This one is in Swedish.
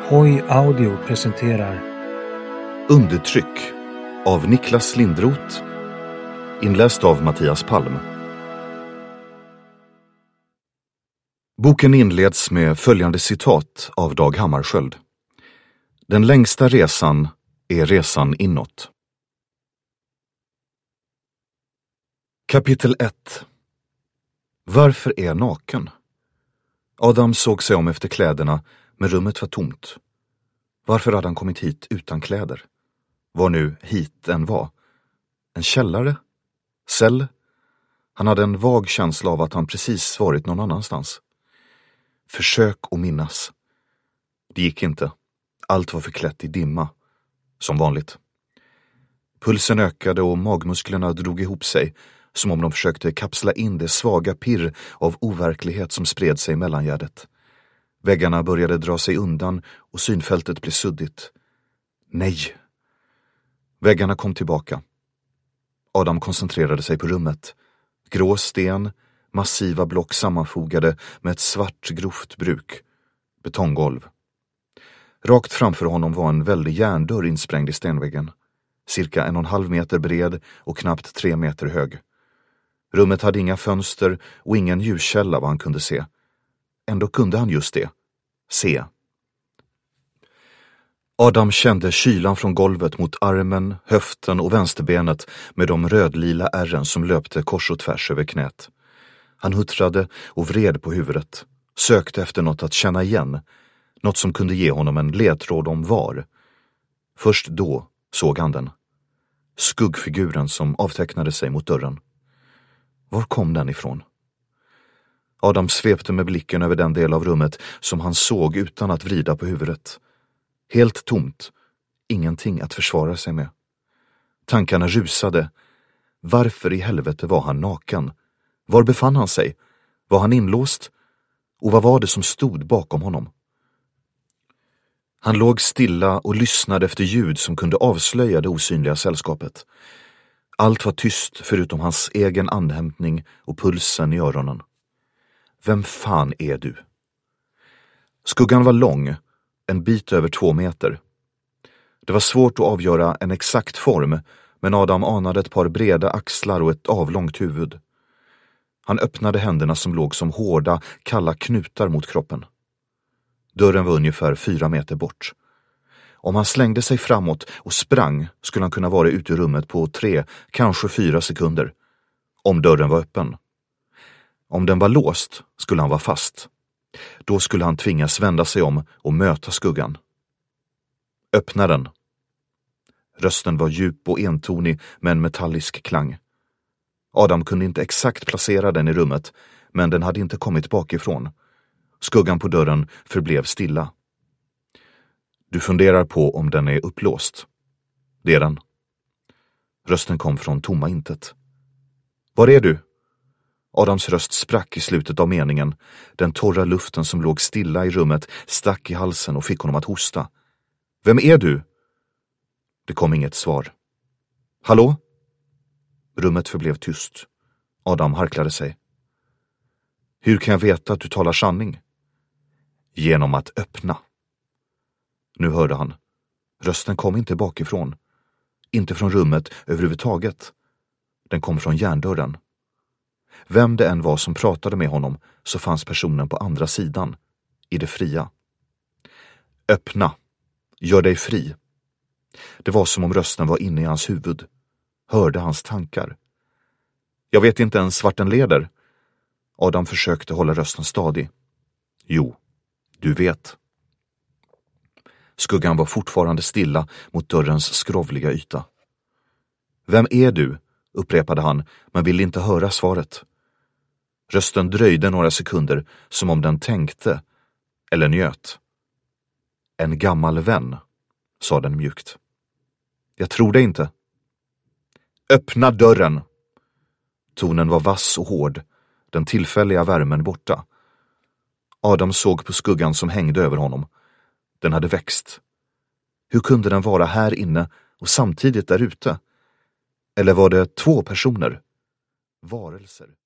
Hoj Audio presenterar Undertryck av Niklas Lindroth, inläst av Mattias Palm. Boken inleds med följande citat av Dag Hammarskjöld. Den längsta resan är resan inåt. Kapitel 1. Varför är jag naken? Adam såg sig om efter kläderna, men rummet var tomt. Varför hade han kommit hit utan kläder? Var nu hit än var? En källare? Cell? Han hade en vag känsla av att han precis varit någon annanstans. Försök att minnas. Det gick inte. Allt var förklätt i dimma. Som vanligt. Pulsen ökade och magmusklerna drog ihop sig, som om de försökte kapsla in det svaga pirr av overklighet som spred sig i mellangärdet. Väggarna började dra sig undan och synfältet blev suddigt. Nej! Väggarna kom tillbaka. Adam koncentrerade sig på rummet. Grå sten, massiva block sammanfogade med ett svart grovt bruk. Betonggolv. Rakt framför honom var en väldig järndörr insprängd i stenväggen. Cirka 1,5 meter bred och knappt 3 meter hög. Rummet hade inga fönster och ingen ljuskälla vad han kunde se. Ändå kunde han just det. Se. Adam kände kylan från golvet mot armen, höften och vänsterbenet med de rödlila ärren som löpte kors och tvärs över knät. Han huttrade och vred på huvudet. Sökte efter något att känna igen. Något som kunde ge honom en ledtråd om var. Först då såg han den. Skuggfiguren som avtecknade sig mot dörren. Var kom den ifrån? Adam svepte med blicken över den del av rummet som han såg utan att vrida på huvudet. Helt tomt. Ingenting att försvara sig med. Tankarna rusade. Varför i helvete var han naken? Var befann han sig? Var han inlåst? Och vad var det som stod bakom honom? Han låg stilla och lyssnade efter ljud som kunde avslöja det osynliga sällskapet. Allt var tyst förutom hans egen andhämtning och pulsen i öronen. Vem fan är du? Skuggan var lång, en bit över 2 meter. Det var svårt att avgöra en exakt form, men Adam anade ett par breda axlar och ett avlångt huvud. Han öppnade händerna som låg som hårda, kalla knutar mot kroppen. Dörren var ungefär 4 meter bort. Om han slängde sig framåt och sprang skulle han kunna vara ute i rummet på 3, kanske 4 sekunder. Om dörren var öppen. Om den var låst skulle han vara fast. Då skulle han tvingas vända sig om och möta skuggan. Öppna den. Rösten var djup och entonig med en metallisk klang. Adam kunde inte exakt placera den i rummet, men den hade inte kommit bakifrån. Skuggan på dörren förblev stilla. Du funderar på om den är upplåst. Det är den. Rösten kom från tomma intet. Var är du? Adams röst sprack i slutet av meningen. Den torra luften som låg stilla i rummet stack i halsen och fick honom att hosta. Vem är du? Det kom inget svar. Hallå? Rummet förblev tyst. Adam harklade sig. Hur kan jag veta att du talar sanning? Genom att öppna. Nu hörde han. Rösten kom inte bakifrån. Inte från rummet överhuvudtaget. Den kom från järndörren. Vem det än var som pratade med honom så fanns personen på andra sidan. I det fria. Öppna. Gör dig fri. Det var som om rösten var inne i hans huvud. Hörde hans tankar. Jag vet inte ens vart den leder. Adam försökte hålla rösten stadig. Jo, du vet. Skuggan var fortfarande stilla mot dörrens skrovliga yta. Vem är du? Upprepade han, men ville inte höra svaret. Rösten dröjde några sekunder som om den tänkte eller njöt. En gammal vän, sa den mjukt. Jag tror det inte. Öppna dörren! Tonen var vass och hård, den tillfälliga värmen borta. Adam såg på skuggan som hängde över honom. Den hade växt. Hur kunde den vara här inne och samtidigt där ute? Eller var det 2 personer? Varelser.